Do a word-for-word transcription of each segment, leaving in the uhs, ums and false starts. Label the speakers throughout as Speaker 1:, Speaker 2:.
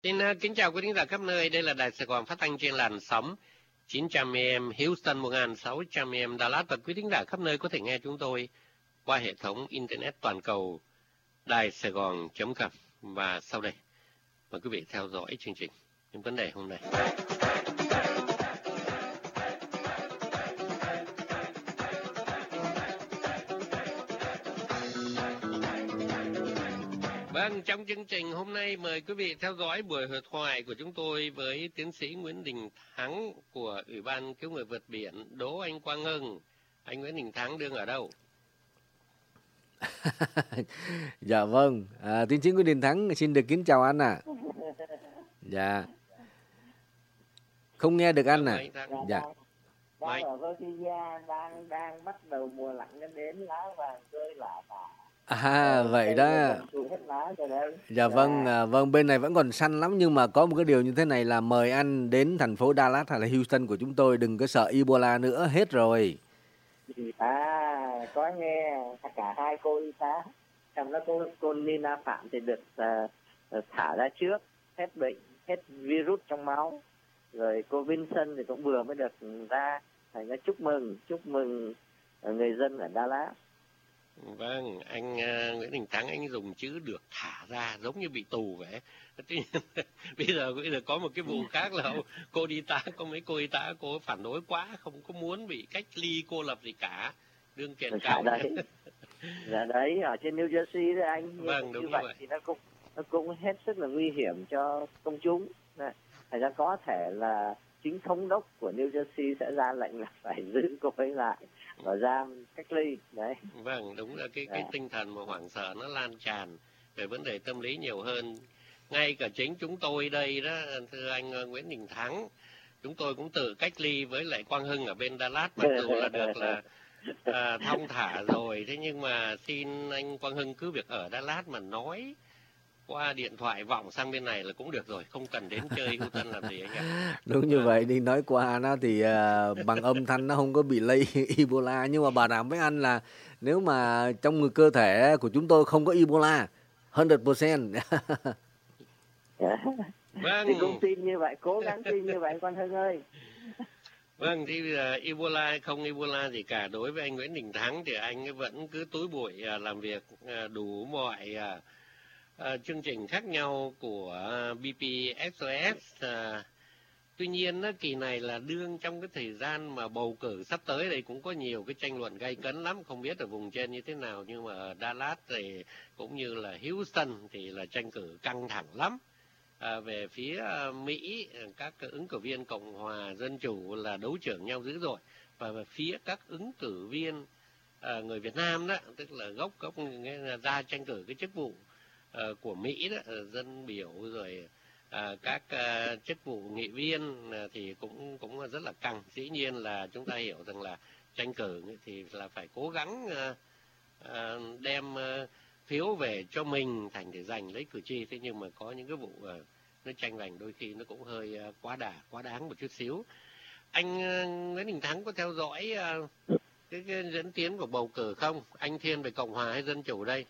Speaker 1: Xin uh, kính chào quý thính giả khắp nơi. Đây là Đài Sài Gòn phát thanh trên làn sóng chín trăm A M Houston, một nghìn sáu trăm A M Dallas, và quý thính giả khắp nơi có thể nghe chúng tôi qua hệ thống internet toàn cầu đài sài gòn chấm com. Và sau đây mời quý vị theo dõi chương trình những vấn đề hôm nay. Vâng, trong chương trình hôm nay mời quý vị theo dõi buổi hội thoại của chúng tôi với tiến sĩ Nguyễn Đình Thắng của Ủy ban Cứu người vượt biển Đỗ Anh Quang Hưng. Anh Nguyễn Đình Thắng đương ở đâu?
Speaker 2: Dạ vâng, à, tiến sĩ Nguyễn Đình Thắng xin được kính chào anh ạ. À. Dạ. Không nghe được anh à? Dạ.
Speaker 3: Đang ở Virginia, đang đang bắt đầu mùa lạnh nó đến, lá vàng rơi lả tả.
Speaker 2: À vậy đó. Dạ vâng, à, vâng bên này vẫn còn xanh lắm, nhưng mà có một cái điều như thế này là mời anh đến thành phố Dallas hay là Houston của chúng tôi đừng có sợ Ebola nữa, hết rồi.
Speaker 3: À, có nghe cả hai cô y tá, trong đó cô cô Nina Phạm thì được uh, thả ra trước, hết bệnh, hết virus trong máu. Rồi cô Vincent thì cũng vừa mới được ra, thành ra chúc mừng, chúc mừng người dân ở Dallas.
Speaker 1: Vâng, anh uh, Nguyễn Đình Thắng anh dùng chữ được thả ra giống như bị tù vậy. bây giờ bây giờ có một cái vụ khác là cô y tá, có mấy cô y tá cô phản đối quá, không có muốn bị cách ly cô lập gì cả, đương kiện cáo.
Speaker 3: Đấy. Dạ đấy, ở trên New Jersey đấy anh.
Speaker 1: Vâng, đúng
Speaker 3: như
Speaker 1: như
Speaker 3: vậy,
Speaker 1: vậy.
Speaker 3: Thì nó cũng nó cũng hết sức là nguy hiểm cho công chúng. Này, thành ra có thể là chính thống đốc của New Jersey sẽ ra lệnh là phải giữ cô ấy lại và giam cách ly đấy.
Speaker 1: Vâng, đúng là cái cái tinh thần mà hoảng sợ nó lan tràn về vấn đề tâm lý nhiều hơn. Ngay cả chính chúng tôi đây đó, thưa anh Nguyễn Đình Thắng, chúng tôi cũng tự cách ly với lại Quang Hưng ở bên Dallas, mặc dù là được là à, thong thả rồi, thế nhưng mà xin anh Quang Hưng cứ việc ở Dallas mà nói qua điện thoại vọng sang bên này là cũng được rồi, không cần đến chơi Houston làm gì anh ạ.
Speaker 2: Đúng như à. vậy, đi nói qua nó thì uh, bằng âm thanh nó không có bị lây Ebola, nhưng mà bảo đảm với anh là nếu mà trong người cơ thể của chúng tôi không có Ebola một trăm phần trăm.
Speaker 3: Vâng. Thì cũng tin như vậy, cố gắng tin như vậy Quang Hưng ơi.
Speaker 1: Vâng, thì uh, Ebola hay không Ebola gì cả, đối với anh Nguyễn Đình Thắng thì anh vẫn cứ túi bụi uh, làm việc uh, đủ mọi uh, uh, chương trình khác nhau của uh, bê pê ét o ét. Uh, tuy nhiên uh, kỳ này là đương trong cái thời gian mà bầu cử sắp tới đây cũng có nhiều cái tranh luận gay cấn lắm, không biết ở vùng trên như thế nào, nhưng mà ở Dallas thì cũng như là Houston thì là tranh cử căng thẳng lắm. À, về phía Mỹ, các ứng cử viên Cộng hòa Dân chủ là đấu trưởng nhau dữ dội, và về phía các ứng cử viên à, người Việt Nam đó, tức là gốc gốc ra tranh cử cái chức vụ à, của Mỹ đó, dân biểu rồi à, các à, chức vụ nghị viên à, thì cũng cũng rất là căng. Dĩ nhiên là chúng ta hiểu rằng là tranh cử thì là phải cố gắng à, à, đem à, phiếu về cho mình thành để giành lấy cử tri, thế nhưng mà có những cái vụ uh, nó tranh giành đôi khi nó cũng hơi uh, quá đà quá đáng một chút xíu. Anh uh, Nguyễn Đình Thắng có theo dõi uh, cái, cái diễn tiến của bầu cử không? Anh thiên về Cộng hòa hay Dân chủ đây?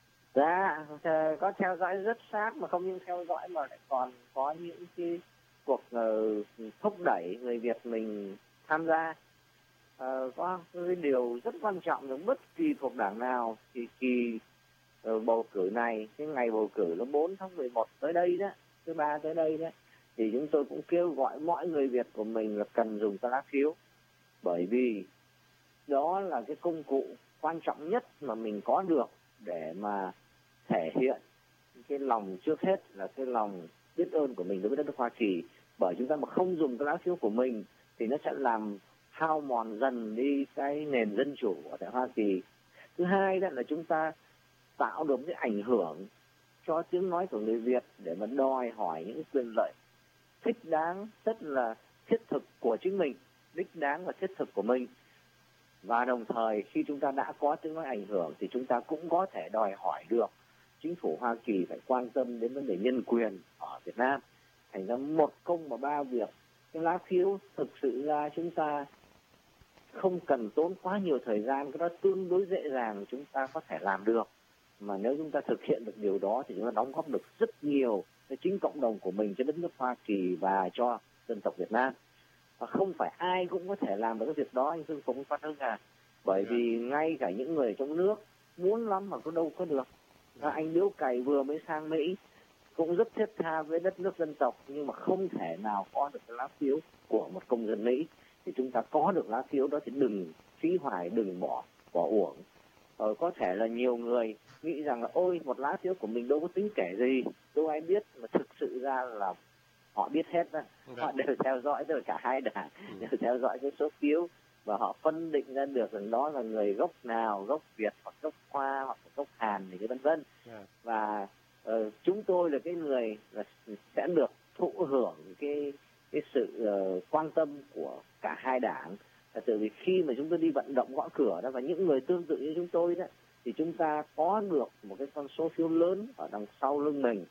Speaker 3: Dạ, có theo dõi rất sát, mà không những theo dõi mà lại còn có những cái cuộc uh, thúc đẩy người Việt mình tham gia. Uh, có cái điều rất quan trọng là bất kỳ thuộc đảng nào thì kỳ uh, bầu cử này, cái ngày bầu cử nó bốn tháng mười một tới đây đó, thứ ba tới đây đó, thì chúng tôi cũng kêu gọi mọi người Việt của mình là cần dùng cái lá phiếu, bởi vì đó là cái công cụ quan trọng nhất mà mình có được để mà thể hiện cái lòng, trước hết là cái lòng biết ơn của mình đối với đất nước Hoa Kỳ. Bởi chúng ta mà không dùng cái lá phiếu của mình thì nó sẽ làm hao mòn dần đi cái nền dân chủ ở tại Hoa Kỳ. Thứ hai đó là chúng ta tạo được cái ảnh hưởng cho tiếng nói của người Việt để mà đòi hỏi những quyền lợi thích đáng, rất là thiết thực của chính mình, đích đáng và thiết thực của mình. Và đồng thời khi chúng ta đã có tiếng nói ảnh hưởng thì chúng ta cũng có thể đòi hỏi được chính phủ Hoa Kỳ phải quan tâm đến vấn đề nhân quyền ở Việt Nam. Thành ra một công và ba việc. Cái lá phiếu thực sự ra chúng ta không cần tốn quá nhiều thời gian, cái đó tương đối dễ dàng chúng ta có thể làm được. Mà nếu chúng ta thực hiện được điều đó thì chúng ta đóng góp được rất nhiều cho chính cộng đồng của mình, cho đất nước Hoa Kỳ và cho dân tộc Việt Nam. Và không phải ai cũng có thể làm được cái việc đó, anh Dương Phùng Phát Hưng à. Bởi vì ngay cả những người trong nước muốn lắm mà có đâu có được. Anh Điếu Cày vừa mới sang Mỹ cũng rất thiết tha với đất nước dân tộc, nhưng mà không thể nào có được cái lá phiếu của một công dân Mỹ. Thì chúng ta có được lá phiếu đó thì đừng phí hoài, đừng bỏ bỏ uổng. Ờ, có thể là nhiều người nghĩ rằng là ôi một lá phiếu của mình đâu có tính kể gì, đâu ai biết, mà thực sự ra là họ biết hết đó. Họ đều theo dõi rồi, cả hai đảng đều theo dõi cái số phiếu và họ phân định ra được rằng đó là người gốc nào, gốc Việt hoặc gốc Hoa hoặc gốc Hàn thì vân vân. Và uh, chúng tôi là cái người là sẽ được thụ hưởng cái cái sự uh, quan tâm của cả hai đảng. Là từ vì khi mà chúng tôi đi vận động gõ cửa đó, và những người tương tự như chúng tôi đó, thì chúng ta có được một cái con số phiếu lớn ở đằng sau lưng mình.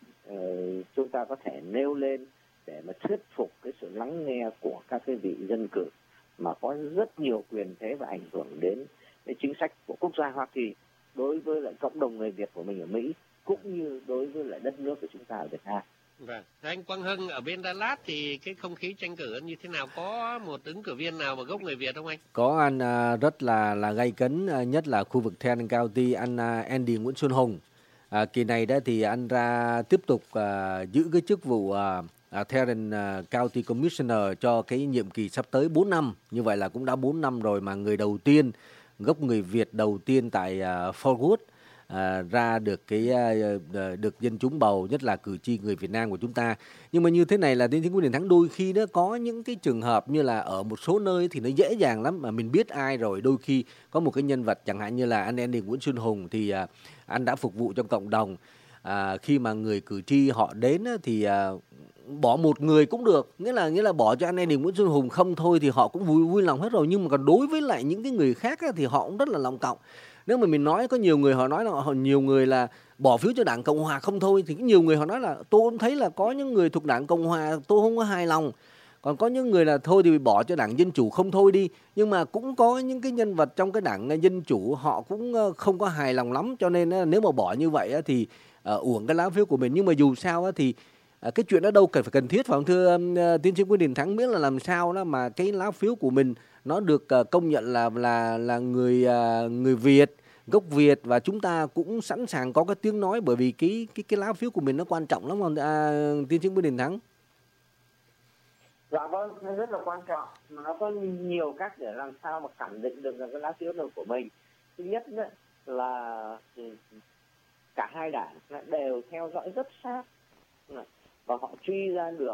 Speaker 3: Uh, chúng ta có thể nêu lên để mà thuyết phục cái sự lắng nghe của các cái vị dân cử mà có rất nhiều quyền thế và ảnh hưởng đến cái chính sách của quốc gia Hoa Kỳ đối với lại cộng đồng người Việt của mình ở Mỹ, cũng như đối với lại đất nước của chúng ta ở Việt Nam.
Speaker 1: Vâng, anh Quang Hưng ở bên Dallas thì cái không khí tranh cử như thế nào? Có một ứng cử viên nào mà gốc người Việt không anh?
Speaker 2: Có anh rất là là gay cấn, nhất là khu vực Tarrant County, anh Andy Nguyễn Xuân Hùng. À, kỳ này đó thì anh ra tiếp tục à, giữ cái chức vụ à, à, Tarrant à, County Commissioner cho cái nhiệm kỳ sắp tới bốn năm. Như vậy là cũng đã bốn năm rồi mà người đầu tiên, gốc người Việt đầu tiên tại à, Fort Worth à, ra được cái à, được dân chúng bầu, nhất là cử tri người Việt Nam của chúng ta. Nhưng mà như thế này là tiến sĩ Nguyễn Đình Thắng, đôi khi đó có những cái trường hợp như là ở một số nơi thì nó dễ dàng lắm mà mình biết ai rồi. Đôi khi có một cái nhân vật chẳng hạn như là anh Andy Nguyễn Xuân Hùng thì à, anh đã phục vụ cho cộng đồng. À, khi mà người cử tri họ đến thì à, bỏ một người cũng được, nghĩa là nghĩa là bỏ cho anh Andy Nguyễn Xuân Hùng không thôi thì họ cũng vui vui lòng hết rồi. Nhưng mà còn đối với lại những cái người khác thì họ cũng rất là lòng cộng. Nếu mà mình nói có nhiều người họ nói là họ, nhiều người là bỏ phiếu cho Đảng Cộng Hòa không thôi, thì nhiều người họ nói là tôi cũng thấy là có những người thuộc Đảng Cộng Hòa tôi không có hài lòng. Còn có những người là thôi thì bỏ cho Đảng Dân Chủ không thôi đi. Nhưng mà cũng có những cái nhân vật trong cái Đảng Dân Chủ họ cũng không có hài lòng lắm. Cho nên nếu mà bỏ như vậy thì uh, uổng cái lá phiếu của mình. Nhưng mà dù sao thì uh, cái chuyện đó đâu cần phải cần thiết, phải không thưa uh, tiến sĩ Nguyễn Đình Thắng? Miễn là làm sao đó mà cái lá phiếu của mình nó được uh, công nhận là là là người uh, người Việt, gốc Việt, và chúng ta cũng sẵn sàng có cái tiếng nói, bởi vì cái cái cái lá phiếu của mình nó quan trọng lắm không uh, tiến sĩ Nguyễn Đình Thắng?
Speaker 3: Dạ vâng, nó rất là quan trọng, mà nó có nhiều cách để làm sao mà khẳng định được rằng cái lá phiếu của mình. Thứ nhất đấy là cả hai đảng đều theo dõi rất sát và họ truy ra được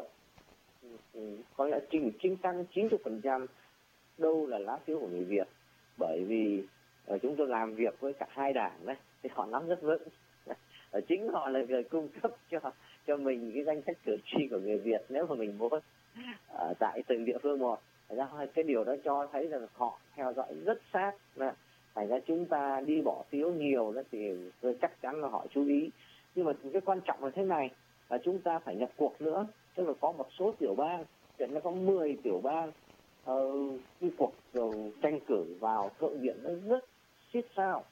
Speaker 3: có lẽ trình chính tăng chín mươi phần trăm đâu là lá phiếu của người Việt, bởi vì chúng tôi làm việc với cả hai đảng đấy thì họ nắm rất vững. Chính họ là người cung cấp cho cho mình cái danh sách cử tri của người Việt nếu mà mình muốn ở tại từng địa phương một. Ra cái điều đó cho thấy rằng họ theo dõi rất sát. Thành ra chúng ta đi bỏ phiếu nhiều đó thì chắc chắn là họ chú ý. Nhưng mà cái quan trọng là thế này, là chúng ta phải nhập cuộc nữa. Tức là có một số tiểu bang, hiện nó có mười tiểu bang, uh, cái cuộc uh, tranh cử vào thượng viện nó rất siết sao.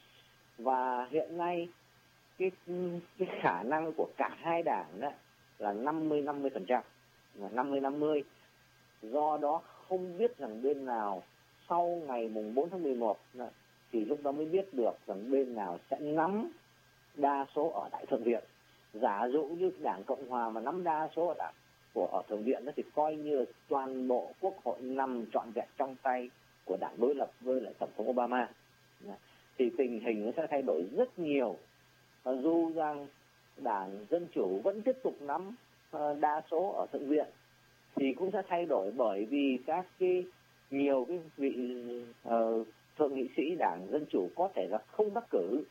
Speaker 3: Và hiện nay cái, cái khả năng của cả hai đảng đó là năm mươi năm mươi phần trăm, là năm mươi năm mươi. Do đó không biết rằng bên nào sau ngày mùng bốn tháng mười một thì lúc đó mới biết được rằng bên nào sẽ nắm đa số ở đại thượng viện. Giả dụ như Đảng Cộng Hòa mà nắm đa số ở đảng của ở thượng viện đó thì coi như toàn bộ quốc hội nằm trọn vẹn trong tay của đảng đối lập với lại tổng thống Obama. Thì tình hình nó sẽ thay đổi rất nhiều. Và dù rằng Đảng Dân Chủ vẫn tiếp tục nắm đa số ở thượng viện thì cũng sẽ thay đổi, bởi vì các cái nhiều cái vị uh, thượng nghị sĩ Đảng Dân Chủ có thể là không đắc cử,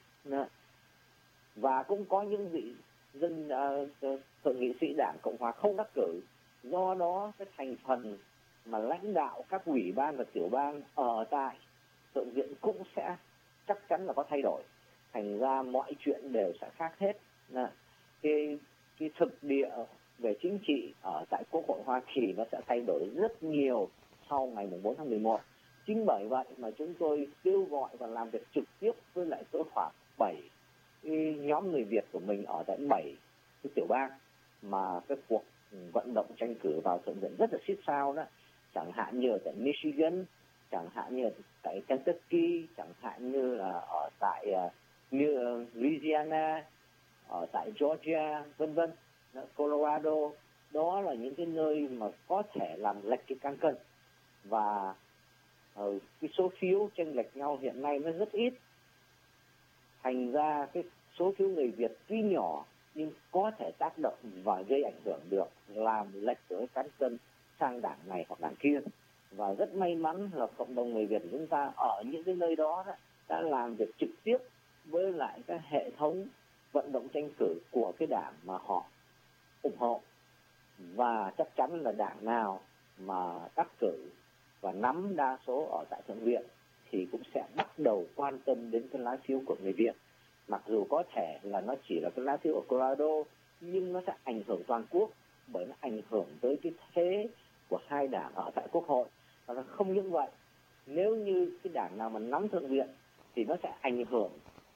Speaker 3: và cũng có những vị dân uh, thượng nghị sĩ Đảng Cộng Hòa không đắc cử. Do đó cái thành phần mà lãnh đạo các ủy ban và tiểu bang ở tại thượng viện cũng sẽ chắc chắn là có thay đổi. Thành ra mọi chuyện đều sẽ khác hết. Cái, cái thực địa về chính trị ở tại Quốc hội Hoa Kỳ nó sẽ thay đổi rất nhiều sau ngày bốn tháng mười một. Chính bởi vậy mà chúng tôi kêu gọi và làm việc trực tiếp với lại cỡ khoảng bảy cái nhóm người Việt của mình ở tại bảy cái tiểu bang mà cái cuộc vận động tranh cử vào thượng viện rất là xít sao đó, chẳng hạn như ở tại Michigan, chẳng hạn như ở tại Kentucky, chẳng hạn như là ở tại uh, như Louisiana, ở tại Georgia, vân vân, Colorado. Đó là những cái nơi mà có thể làm lệch cái cán cân, và uh, cái số phiếu chênh lệch nhau hiện nay nó rất ít. Thành ra cái số phiếu người Việt tuy nhỏ nhưng có thể tác động và gây ảnh hưởng được, làm lệch tới cán cân sang đảng này hoặc đảng kia. Và rất may mắn là cộng đồng người Việt của chúng ta ở những cái nơi đó đã làm việc trực tiếp với lại cái hệ thống vận động tranh cử của cái đảng mà họ ủng hộ, và chắc chắn là đảng nào mà đắc cử và nắm đa số ở tại thượng viện thì cũng sẽ bắt đầu quan tâm đến cái lá phiếu của người Việt. Mặc dù có thể là nó chỉ là cái lá phiếu ở Colorado, nhưng nó sẽ ảnh hưởng toàn quốc, bởi nó ảnh hưởng tới cái thế của hai đảng ở tại Quốc hội. Và không những vậy, nếu như cái đảng nào mà nắm thượng viện thì nó sẽ ảnh hưởng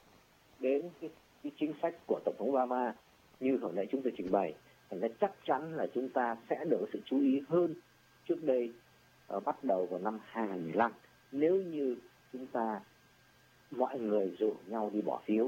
Speaker 3: đến cái, cái chính sách của Tổng thống Obama như hồi nãy chúng tôi trình bày. Thành ra chắc chắn là chúng ta sẽ được sự chú ý hơn trước đây, uh, bắt đầu vào năm hai nghìn không trăm mười lăm, nếu như chúng ta mọi người rủ nhau đi bỏ phiếu uh,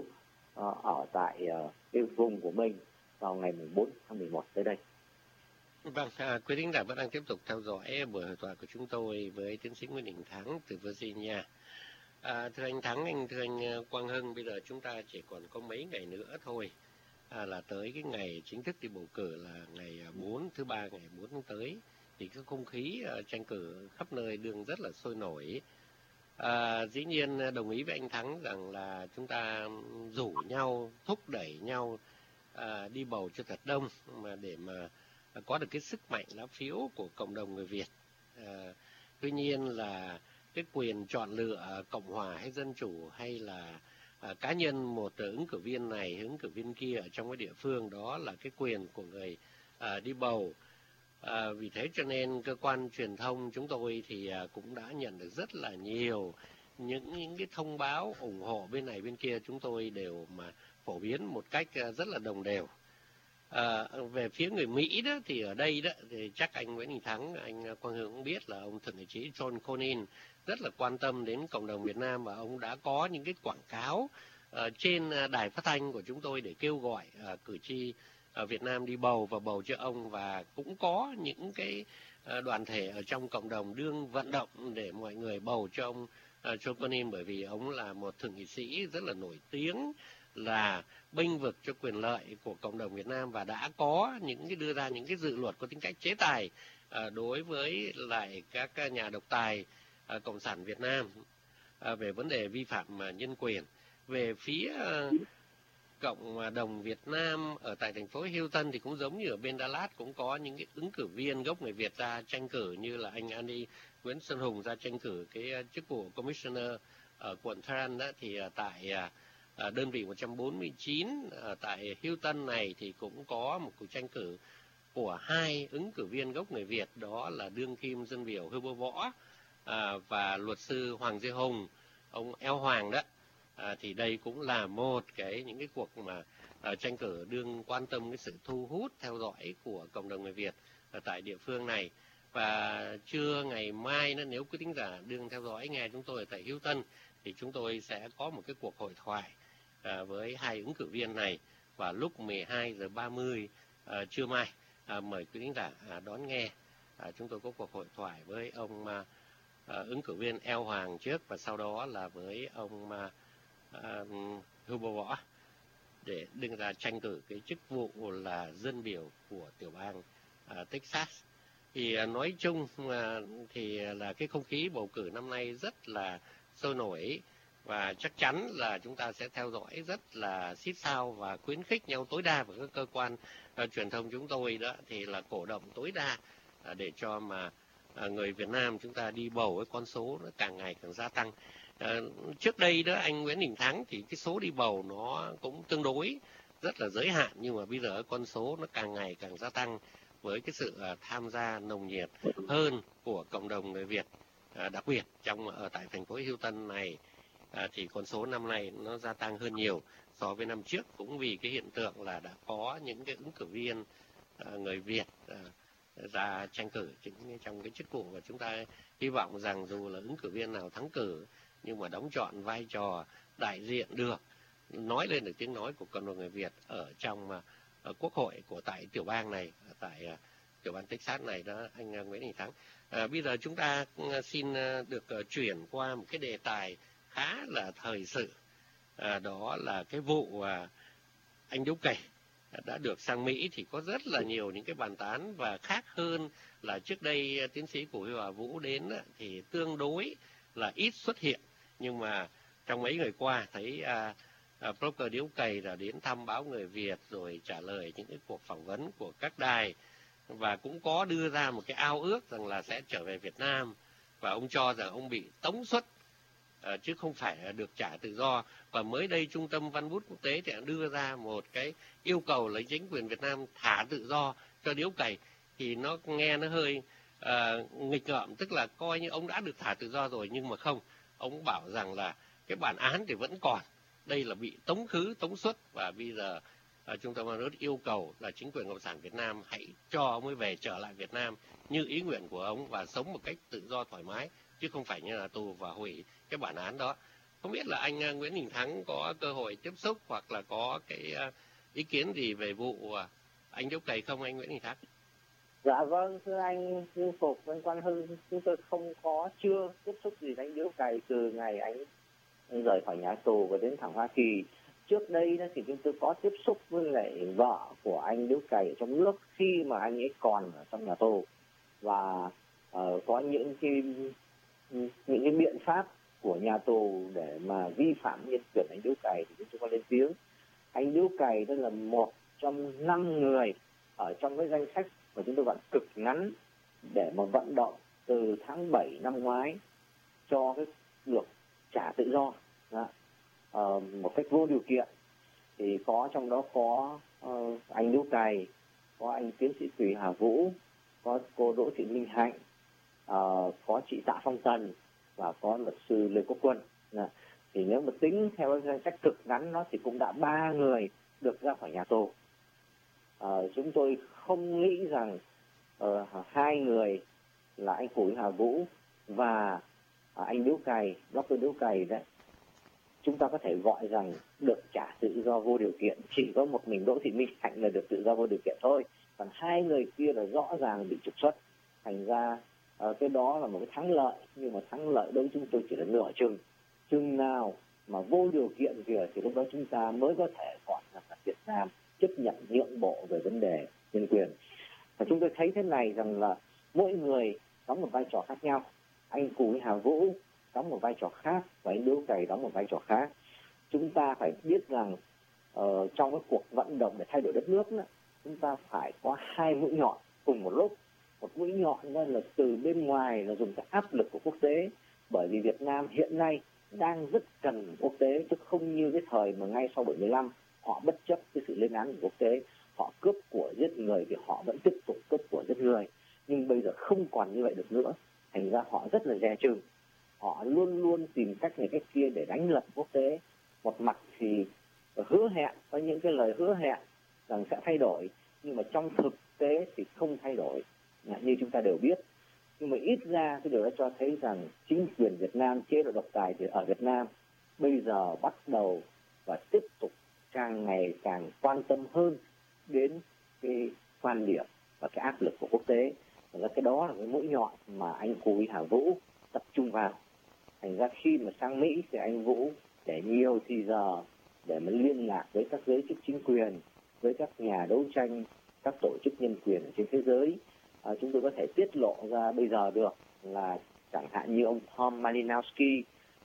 Speaker 3: ở tại uh, cái vùng của mình vào ngày bốn tháng mười một tới đây.
Speaker 1: Vâng, à, quý thính giả vẫn đang tiếp tục theo dõi buổi hội thoại của chúng tôi với tiến sĩ Nguyễn Đình Thắng từ Virginia. À, thưa anh Thắng, anh thưa anh Quang Hưng, bây giờ chúng ta chỉ còn có mấy ngày nữa thôi à, là tới cái ngày chính thức đi bầu cử là ngày bốn, thứ ba ngày bốn tháng tới. Thì cái không khí uh, tranh cử khắp nơi đường rất là sôi nổi. À, dĩ nhiên đồng ý với anh Thắng rằng là chúng ta rủ nhau, thúc đẩy nhau à, đi bầu cho thật đông, mà để mà có được cái sức mạnh lá phiếu của cộng đồng người Việt. À, tuy nhiên là cái quyền chọn lựa Cộng hòa hay Dân chủ hay là à, cá nhân một ứng cử viên này, ứng cử viên kia ở trong cái địa phương đó là cái quyền của người à, đi bầu. À, vì thế cho nên cơ quan truyền thông chúng tôi thì à, cũng đã nhận được rất là nhiều những những cái thông báo ủng hộ bên này bên kia, chúng tôi đều mà phổ biến một cách à, rất là đồng đều. À, về phía người Mỹ đó thì ở đây đó thì chắc anh Nguyễn Đình Thắng, anh Quang Hưng cũng biết là ông thượng nghị sĩ John Cornyn rất là quan tâm đến cộng đồng Việt Nam, và ông đã có những cái quảng cáo uh, trên đài phát thanh của chúng tôi để kêu gọi uh, cử tri ở Việt Nam đi bầu và bầu cho ông, và cũng có những cái uh, đoàn thể ở trong cộng đồng đương vận động để mọi người bầu cho ông uh, John Cornyn, bởi vì ông là một thượng nghị sĩ rất là nổi tiếng, là bênh vực cho quyền lợi của cộng đồng Việt Nam, và đã có những cái đưa ra những cái dự luật có tính cách chế tài à, đối với lại các nhà độc tài à, cộng sản Việt Nam à, về vấn đề vi phạm à, nhân quyền. Về phía à, cộng đồng Việt Nam ở tại thành phố Houston thì cũng giống như ở bên Dallas, cũng có những cái ứng cử viên gốc người Việt ra tranh cử, như là anh Andy Nguyễn Xuân Hùng ra tranh cử cái chức vụ Commissioner ở quận Tarrant đó, thì à, tại à, À, đơn vị một trăm bốn mươi chín à, tại Houston này thì cũng có một cuộc tranh cử của hai ứng cử viên gốc người Việt, đó là đương kim dân biểu Hưu Bô Võ à, và luật sư Hoàng Duy Hùng, ông Eo Hoàng đó. À, thì đây cũng là một cái những cái cuộc mà à, tranh cử đương quan tâm cái sự thu hút theo dõi của cộng đồng người Việt ở tại địa phương này. Và trưa ngày mai nữa, nếu quý thính giả đương theo dõi nghe chúng tôi ở tại Houston thì chúng tôi sẽ có một cái cuộc hội thoại À, với hai ứng cử viên này vào lúc mười hai giờ ba mươi à, trưa mai. À, mời quý khán giả à, đón nghe. À, chúng tôi có cuộc hội thoại với ông à, à, ứng cử viên Eo Hoàng trước, và sau đó là với ông à, à, Hưu Bô Võ để đưa ra tranh cử cái chức vụ là dân biểu của tiểu bang à, Texas. Thì à, nói chung à, thì là cái không khí bầu cử năm nay rất là sôi nổi, và chắc chắn là chúng ta sẽ theo dõi rất là xít sao và khuyến khích nhau tối đa. Và các cơ quan uh, truyền thông chúng tôi đó thì là cổ động tối đa uh, để cho mà uh, người Việt Nam chúng ta đi bầu, cái con số nó càng ngày càng gia tăng. Uh, trước đây đó anh Nguyễn Đình Thắng thì cái số đi bầu nó cũng tương đối rất là giới hạn, nhưng mà bây giờ con số nó càng ngày càng gia tăng với cái sự uh, tham gia nồng nhiệt hơn của cộng đồng người Việt, uh, đặc biệt trong ở tại thành phố Houston này. À, thì con số năm nay nó gia tăng hơn nhiều. so với năm trước, cũng vì cái hiện tượng là đã có những cái ứng cử viên uh, người Việt uh, ra tranh cử chính trong cái chức vụ, và chúng ta hy vọng rằng dù là ứng cử viên nào thắng cử nhưng mà đóng trọn vai trò đại diện được, nói lên được tiếng nói của cộng đồng người Việt ở trong uh, ở quốc hội của tại tiểu bang này, tại uh, tiểu bang Texas này đó, anh uh, Nguyễn Đình Thắng. À, bây giờ chúng ta uh, xin uh, được uh, chuyển qua một cái đề tài khá là thời sự, à, đó là cái vụ à, anh Điếu Cày đã được sang Mỹ, thì có rất là nhiều những cái bàn tán, và khác hơn là trước đây à, tiến sĩ Cổ Huy Hòa Vũ đến à, thì tương đối là ít xuất hiện, nhưng mà trong mấy ngày qua thấy à, à, blogger Điếu Cày là đến thăm báo Người Việt rồi trả lời những cái cuộc phỏng vấn của các đài, và cũng có đưa ra một cái ao ước rằng là sẽ trở về Việt Nam, và ông cho rằng ông bị tống xuất À, chứ không phải được trả tự do. Và mới đây Trung tâm Văn bút Quốc tế thì đưa ra một cái yêu cầu lấy chính quyền Việt Nam thả tự do cho Điếu Cày, thì nó nghe nó hơi à, nghịch ngợm, tức là coi như ông đã được thả tự do rồi, nhưng mà không, ông bảo rằng là cái bản án thì vẫn còn, đây là bị tống khứ, tống xuất, và bây giờ à, Trung tâm Văn bút yêu cầu là chính quyền Cộng sản Việt Nam hãy cho ông ấy về trở lại Việt Nam như ý nguyện của ông và sống một cách tự do thoải mái, chứ không phải như là tù, và hủy cái bản án đó. Không biết là anh uh, Nguyễn Đình Thắng có cơ hội tiếp xúc hoặc là có cái uh, ý kiến gì về vụ uh, anh Điếu Cày không, anh Nguyễn Đình Thắng?
Speaker 3: Dạ vâng, thưa anh Hưng Phục, anh Quang Hưng, chúng tôi không có chưa tiếp xúc gì với anh Điếu Cày từ ngày anh, anh rời khỏi nhà tù và đến thẳng Hoa Kỳ. Trước đây đó thì chúng tôi có tiếp xúc với lại vợ của anh Điếu Cày ở trong nước khi mà anh ấy còn ở trong nhà tù, và uh, có những cái những cái biện pháp của nhà tù để mà vi phạm nhân quyền anh Điếu Cày thì chúng tôi có lên tiếng. Anh Điếu Cày đó là một trong năm người ở trong cái danh sách mà chúng tôi gọi cực ngắn để mà vận động từ tháng bảy năm ngoái cho cái được trả tự do đó, uh, một cách vô điều kiện. Thì có trong đó có uh, anh Điếu Cày, có anh tiến sĩ Thủy Hà Vũ, có cô Đỗ Thị Minh Hạnh, uh, có chị Tạ Phong Tần và có luật sư Lê Quốc Quân. Nà, thì nếu mà tính theo danh sách cực ngắn nó thì cũng đã ba người được ra khỏi nhà tù. Uh, chúng tôi không nghĩ rằng uh, hai người là anh Cổ Huy Hà Vũ và uh, anh Điếu Cày, doctor Điếu Cày đấy, chúng ta có thể gọi rằng được trả tự do vô điều kiện. Chỉ có một mình Đỗ Thị Minh Hạnh là được tự do vô điều kiện thôi, còn hai người kia là rõ ràng bị trục xuất. Thành ra uh, cái đó là một cái thắng lợi, nhưng mà thắng lợi đối với chúng tôi chỉ là nửa chừng. Chừng nào mà vô điều kiện kìa thì lúc đó chúng ta mới có thể gọi là Việt Nam chấp nhận nhượng bộ về vấn đề nhân quyền. Và chúng tôi thấy thế này rằng là mỗi người đóng một vai trò khác nhau. Anh Cổ Huy Hà Vũ đóng một vai trò khác và anh Điếu Cày đóng một vai trò khác. Chúng ta phải biết rằng uh, trong cái cuộc vận động để thay đổi đất nước đó, chúng ta phải có hai mũi nhọn cùng một lúc. Một mũi nhọn đó là từ bên ngoài là dùng cái áp lực của quốc tế, bởi vì Việt Nam hiện nay đang rất cần quốc tế, chứ không như cái thời mà ngay sau bảy mươi lăm họ bất chấp cái sự lên án của quốc tế, họ cướp của giết người thì họ vẫn tiếp tục cướp của giết người. Nhưng bây giờ không còn như vậy được nữa, thành ra họ rất là dè chừng, họ luôn luôn tìm cách này cách kia để đánh lật quốc tế. Một mặt thì hứa hẹn, có những cái lời hứa hẹn rằng sẽ thay đổi, nhưng mà trong thực tế thì không thay đổi như chúng ta đều biết. Nhưng mà ít ra cái điều đó cho thấy rằng chính quyền Việt Nam, chế độ độc tài thì ở Việt Nam bây giờ bắt đầu và tiếp tục càng ngày càng quan tâm hơn đến cái quan điểm và cái áp lực của quốc tế. Và cái đó là cái mũi nhọn mà anh Cổ Huy Hà Vũ tập trung vào. Thành ra khi mà sang Mỹ thì anh Vũ để nhiều thì giờ để mà liên lạc với các giới chức chính quyền, với các nhà đấu tranh, các tổ chức nhân quyền ở trên thế giới. À, chúng tôi có thể tiết lộ ra bây giờ được là chẳng hạn như ông Tom Malinowski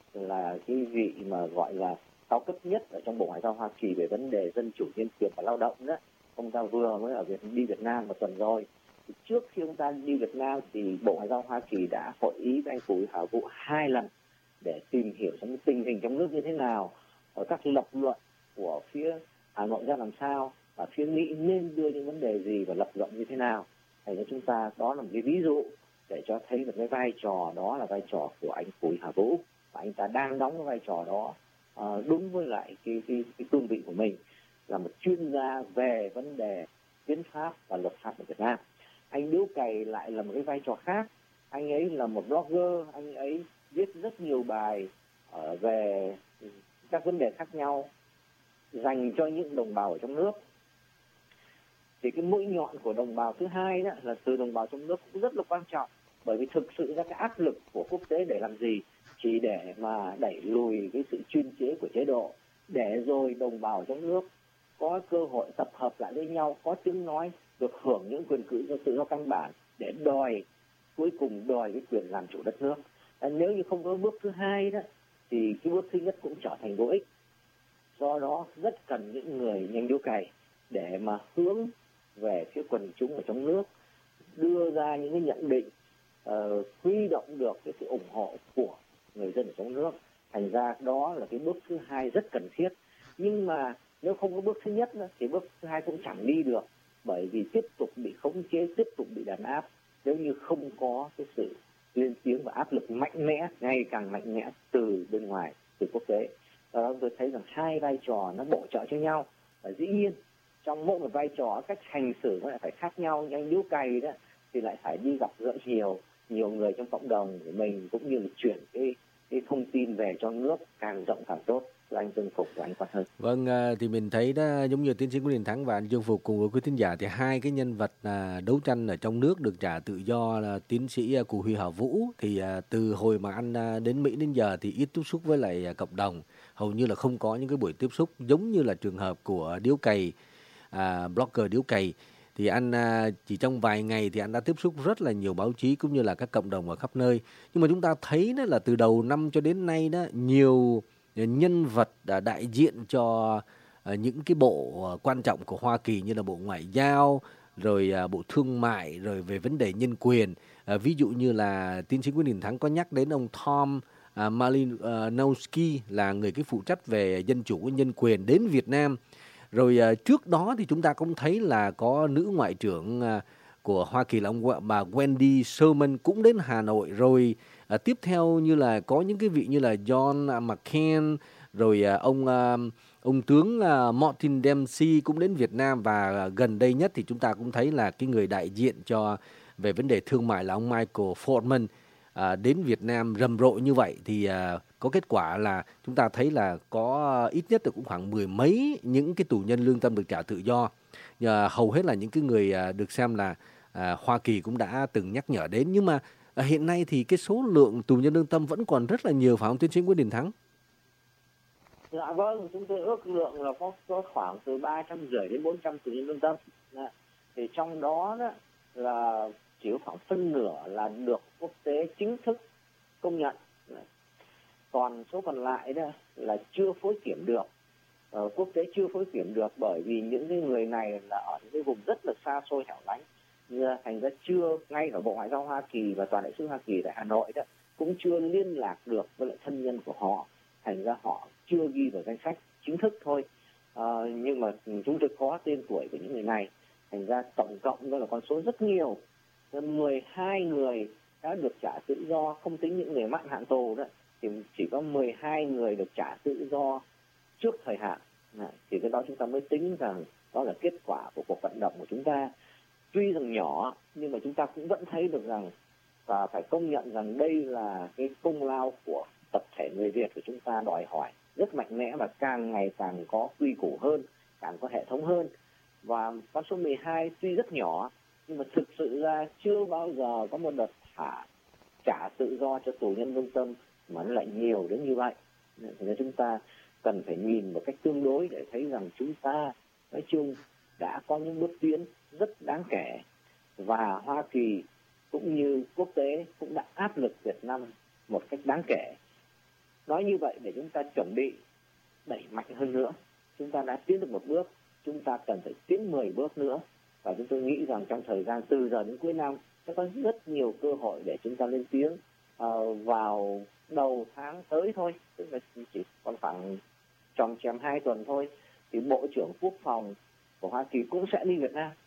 Speaker 3: là cái vị mà gọi là cao cấp nhất ở trong Bộ Ngoại giao Hoa Kỳ về vấn đề dân chủ, nhân quyền và lao động đó. Ông ta vừa mới ở Việt đi Việt Nam một tuần rồi. Thì trước khi ông ta đi Việt Nam thì Bộ Ngoại giao Hoa Kỳ đã hội ý với anh Cổ Huy Hà Vũ hai lần để tìm hiểu trong tình hình trong nước như thế nào, ở các lập luận của phía Hà Nội ra làm sao, và phía Mỹ nên đưa những vấn đề gì và lập luận như thế nào. Thành ra chúng ta đó là một cái ví dụ để cho thấy được cái vai trò đó là vai trò của anh Cổ Huy Hà Vũ, và anh ta đang đóng cái vai trò đó uh, đúng với lại cái, cái, cái cương vị của mình là một chuyên gia về vấn đề hiến pháp và luật pháp của Việt Nam. Anh Điếu Cày lại là một cái vai trò khác. Anh ấy là một blogger, anh ấy viết rất nhiều bài uh, về các vấn đề khác nhau dành cho những đồng bào ở trong nước. Thì cái mũi nhọn của đồng bào thứ hai đó là từ đồng bào trong nước cũng rất là quan trọng, bởi vì thực sự ra cái áp lực của quốc tế để làm gì? Chỉ để mà đẩy lùi cái sự chuyên chế của chế độ, để rồi đồng bào trong nước có cơ hội tập hợp lại với nhau, có tiếng nói, được hưởng những quyền tự do tự do căn bản để đòi, cuối cùng đòi cái quyền làm chủ đất nước. À, nếu như không có bước thứ hai đó thì cái bước thứ nhất cũng trở thành vô ích. Do đó rất cần những người nhanh Điếu Cày để mà hướng về phía quần chúng ở trong nước, đưa ra những cái nhận định, uh, huy động được cái sự ủng hộ của người dân ở trong nước. Thành ra đó là cái bước thứ hai rất cần thiết. Nhưng mà nếu không có bước thứ nhất nữa, thì bước thứ hai cũng chẳng đi được, bởi vì tiếp tục bị khống chế, tiếp tục bị đàn áp nếu như không có cái sự lên tiếng và áp lực mạnh mẽ, ngày càng mạnh mẽ từ bên ngoài, từ quốc tế. Đó, tôi thấy rằng hai vai trò nó bổ trợ cho nhau. Và dĩ nhiên trong mỗi một vai trò cách hành xử nó lại phải khác nhau. Nhưng anh Điếu Cày đó thì lại phải đi gặp gỡ nhiều nhiều người trong cộng đồng của mình, cũng như là chuyển cái cái thông tin về cho nước càng rộng càng tốt. Anh Dương Phục và anh Quang Hơn.
Speaker 2: Vâng, thì mình thấy đó, giống như tiến sĩ Nguyễn Đình Thắng và anh Dương Phục cùng với quý thính giả, thì hai cái nhân vật à, đấu tranh ở trong nước được trả tự do là tiến sĩ Cù Huy Hà Vũ. Thì à, từ hồi mà anh à, đến Mỹ đến giờ thì ít tiếp xúc với lại à, cộng đồng, hầu như là không có những cái buổi tiếp xúc giống như là trường hợp của Điếu Cày, à, blogger Điếu Cày. Thì anh à, chỉ trong vài ngày thì anh đã tiếp xúc rất là nhiều báo chí cũng như là các cộng đồng ở khắp nơi. Nhưng mà chúng ta thấy đó là từ đầu năm cho đến nay đó, nhiều nhân vật đại diện cho những cái bộ quan trọng của Hoa Kỳ như là Bộ Ngoại giao, rồi Bộ Thương mại, rồi về vấn đề nhân quyền. Ví dụ như là tiến sĩ Nguyễn Đình Thắng có nhắc đến ông Tom Malinowski là người cái phụ trách về dân chủ và nhân quyền đến Việt Nam. Rồi trước đó thì chúng ta cũng thấy là có nữ ngoại trưởng của Hoa Kỳ là ông bà Wendy Sherman cũng đến Hà Nội. Rồi à, tiếp theo như là có những cái vị như là John McCain, rồi à, ông à, ông tướng à, Martin Dempsey cũng đến Việt Nam. Và à, gần đây nhất thì chúng ta cũng thấy là cái người đại diện cho về vấn đề thương mại là ông Michael Fordman à, đến Việt Nam rầm rộ như vậy. Thì à, có kết quả là chúng ta thấy là có ít nhất là cũng khoảng mười mấy những cái tù nhân lương tâm được trả tự do. À, hầu hết là những cái người à, được xem là à, Hoa Kỳ cũng đã từng nhắc nhở đến. Nhưng mà à, hiện nay thì cái số lượng tù nhân lương tâm vẫn còn rất là nhiều, phải không tiến sĩ Nguyễn Đình Thắng?
Speaker 3: Dạ vâng, chúng tôi ước lượng là có, có khoảng từ ba trăm rưỡi đến bốn trăm tù nhân lương tâm. Dạ. Thì trong đó, đó là chỉ khoảng phân nửa là được quốc tế chính thức công nhận. Dạ. Còn số còn lại đó là chưa phối kiểm được. Ờ, quốc tế chưa phối kiểm được bởi vì những cái người này là ở những cái vùng rất là xa xôi hẻo lánh. Thành ra chưa, ngay ở Bộ Ngoại giao Hoa Kỳ và Toàn đại sứ Hoa Kỳ tại Hà Nội đó cũng chưa liên lạc được với lại thân nhân của họ. Thành ra họ chưa ghi vào danh sách chính thức thôi. À, nhưng mà chúng tôi có tên tuổi của những người này. Thành ra tổng cộng đó là con số rất nhiều. mười hai người đã được trả tự do, không tính những người mãn hạn tù đó, thì chỉ có mười hai người được trả tự do trước thời hạn. À, thì cái đó chúng ta mới tính rằng đó là kết quả của cuộc vận động của chúng ta. Tuy rằng nhỏ nhưng mà chúng ta cũng vẫn thấy được rằng và phải công nhận rằng đây là cái công lao của tập thể người Việt của chúng ta đòi hỏi rất mạnh mẽ và càng ngày càng có quy củ hơn, càng có hệ thống hơn. Và con số mười hai tuy rất nhỏ nhưng mà thực sự ra chưa bao giờ có một đợt thả trả tự do cho tù nhân lương tâm mà nó lại nhiều đến như vậy. Nên chúng ta cần phải nhìn một cách tương đối để thấy rằng chúng ta nói chung đã có những bước tiến rất đáng kể, và Hoa Kỳ cũng như quốc tế cũng đã áp lực Việt Nam một cách đáng kể. Nói như vậy để chúng ta chuẩn bị đẩy mạnh hơn nữa. Chúng ta đã tiến được một bước, chúng ta cần phải tiến mười bước nữa. Và chúng tôi nghĩ rằng trong thời gian từ giờ đến cuối năm sẽ có rất nhiều cơ hội để chúng ta lên tiếng. Uh, vào đầu tháng tới thôi, tức là chỉ còn khoảng trong chém hai tuần thôi, thì Bộ trưởng Quốc phòng của Hoa Kỳ cũng sẽ đi Việt Nam.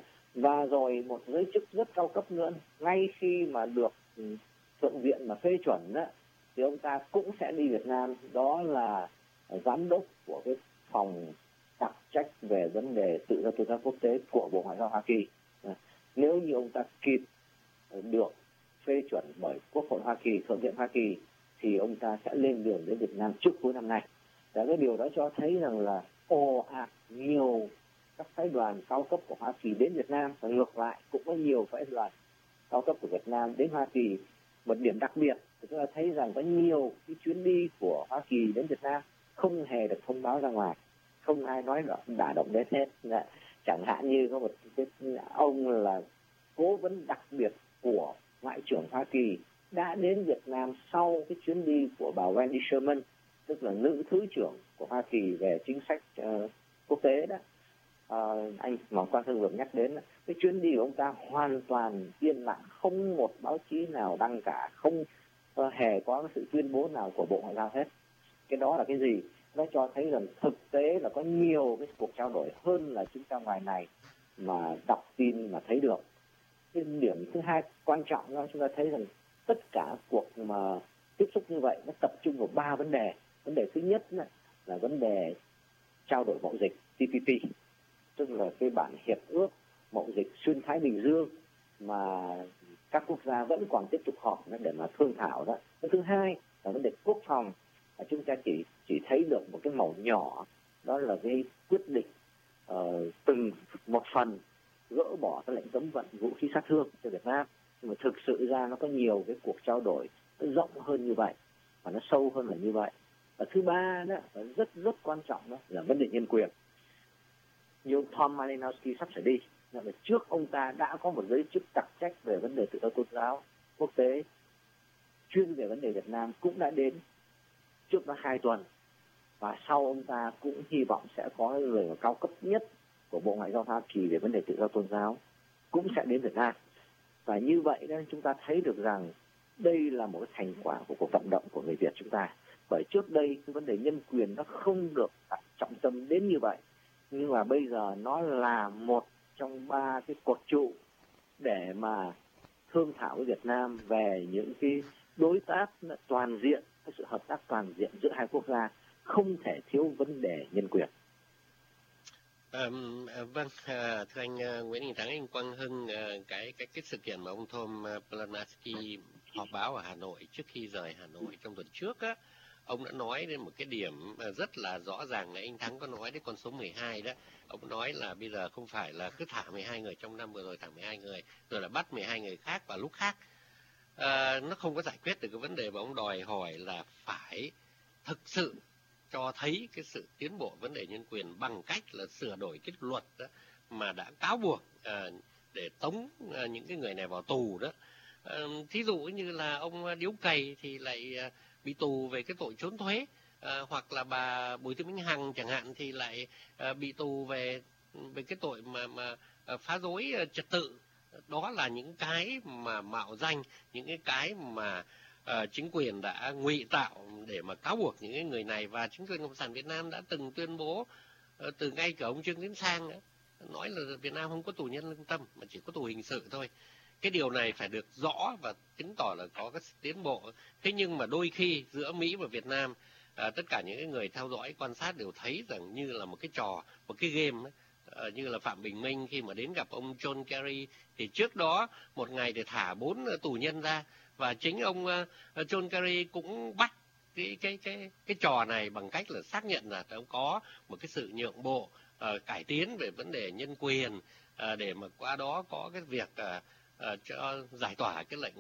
Speaker 3: Và rồi một giới chức rất cao cấp nữa, ngay khi mà được Thượng viện mà phê chuẩn đó, thì ông ta cũng sẽ đi Việt Nam. Đó là giám đốc của cái phòng đặc trách về vấn đề tự do tôn giáo quốc tế của Bộ Ngoại giao Hoa Kỳ. Nếu như ông ta kịp được phê chuẩn bởi Quốc hội Hoa Kỳ, Thượng viện Hoa Kỳ, thì ông ta sẽ lên đường đến Việt Nam trước cuối năm nay. Và cái điều đó cho thấy rằng là ồ ạt nhiều các phái đoàn cao cấp của Hoa Kỳ đến Việt Nam, và ngược lại cũng có nhiều phái đoàn cao cấp của Việt Nam đến Hoa Kỳ. Một điểm đặc biệt thì chúng ta thấy rằng có nhiều cái chuyến đi của Hoa Kỳ đến Việt Nam không hề được thông báo ra ngoài, không ai nói đả động đến hết. Chẳng hạn như có một cái ông là cố vấn đặc biệt của Ngoại trưởng Hoa Kỳ đã đến Việt Nam sau cái chuyến đi của bà Wendy Sherman, tức là nữ thứ trưởng của Hoa Kỳ về chính sách uh, quốc tế đó. Uh, anh Hoàng Quang Thương vừa nhắc đến cái chuyến đi của ông ta hoàn toàn yên lặng, không một báo chí nào đăng cả, không uh, hề có cái sự tuyên bố nào của Bộ Ngoại giao hết. Cái đó là cái gì? Nó cho thấy rằng thực tế là có nhiều cái cuộc trao đổi hơn là chúng ta ngoài này mà đọc tin mà thấy được. Cái điểm thứ hai quan trọng đó, chúng ta thấy rằng tất cả cuộc mà tiếp xúc như vậy nó tập trung vào ba vấn đề. Vấn đề thứ nhất là, là vấn đề trao đổi mậu dịch T P P, tức là cái bản hiệp ước mậu dịch xuyên Thái Bình Dương mà các quốc gia vẫn còn tiếp tục họp để mà thương thảo đó. Cái thứ hai là vấn đề quốc phòng, và chúng ta chỉ chỉ thấy được một cái màu nhỏ, đó là cái quyết định uh, từng một phần gỡ bỏ cái lệnh cấm vận vũ khí sát thương cho Việt Nam. Nhưng mà thực sự ra nó có nhiều cái cuộc trao đổi nó rộng hơn như vậy và nó sâu hơn là như vậy. Và thứ ba đó, và rất rất quan trọng đó là vấn đề nhân quyền. Như ông Tom Malinowski sắp phải đi, là trước ông ta đã có một giới chức đặc trách về vấn đề tự do tôn giáo quốc tế chuyên về vấn đề Việt Nam cũng đã đến trước đó hai tuần, và sau ông ta cũng hy vọng sẽ có người cao cấp nhất của Bộ Ngoại giao Hoa Kỳ về vấn đề tự do tôn giáo cũng sẽ đến Việt Nam. Và như vậy đó, chúng ta thấy được rằng đây là một cái thành quả của cuộc vận động của người Việt chúng ta. Bởi trước đây cái vấn đề nhân quyền nó không được đặt trọng tâm đến như vậy, nhưng mà bây giờ nó là một trong ba cái cột trụ để mà thương thảo với Việt Nam về những cái đối tác toàn diện, cái sự hợp tác toàn diện giữa hai quốc gia, không thể thiếu vấn đề nhân quyền.
Speaker 1: À, vâng, à, thưa anh uh, Nguyễn Đình Thắng, anh Quang Hưng, uh, cái cái cái sự kiện mà ông Tom Malinowski họp báo ở Hà Nội trước khi rời Hà Nội trong tuần trước á, ông đã nói đến một cái điểm rất là rõ ràng, là anh Thắng có nói đến con số mười hai đó. Ông nói là bây giờ không phải là cứ thả mười hai người trong năm vừa rồi, thả mười hai người rồi là bắt mười hai người khác vào lúc khác. À, nó không có giải quyết được cái vấn đề mà ông đòi hỏi là phải thực sự cho thấy cái sự tiến bộ vấn đề nhân quyền bằng cách là sửa đổi cái luật đó mà đã cáo buộc à, để tống à, những cái người này vào tù đó. À, thí dụ như là ông Điếu Cày thì lại à, bị tù về cái tội trốn thuế, à, hoặc là bà Bùi Thị Minh Hằng chẳng hạn thì lại à, bị tù về về cái tội mà mà à, phá rối à, trật tự. Đó là những cái mà mạo danh, những cái cái mà uh, chính quyền đã ngụy tạo để mà cáo buộc những cái người này. Và chính quyền Cộng sản Việt Nam đã từng tuyên bố uh, từ ngay cả ông Trương Tiến Sang ấy, nói là Việt Nam không có tù nhân lương tâm mà chỉ có tù hình sự thôi. Cái điều này phải được rõ và chứng tỏ là có cái tiến bộ. Thế nhưng mà đôi khi giữa Mỹ và Việt Nam, uh, tất cả những cái người theo dõi quan sát đều thấy rằng như là một cái trò, một cái game ấy. Uh, như là Phạm Bình Minh khi mà đến gặp ông John Kerry thì trước đó một ngày để thả bốn uh, tù nhân ra, và chính ông uh, John Kerry cũng bắt cái cái cái cái trò này bằng cách là xác nhận là ông có một cái sự nhượng bộ, uh, cải tiến về vấn đề nhân quyền, uh, để mà qua đó có cái việc uh, uh, cho giải tỏa cái lệnh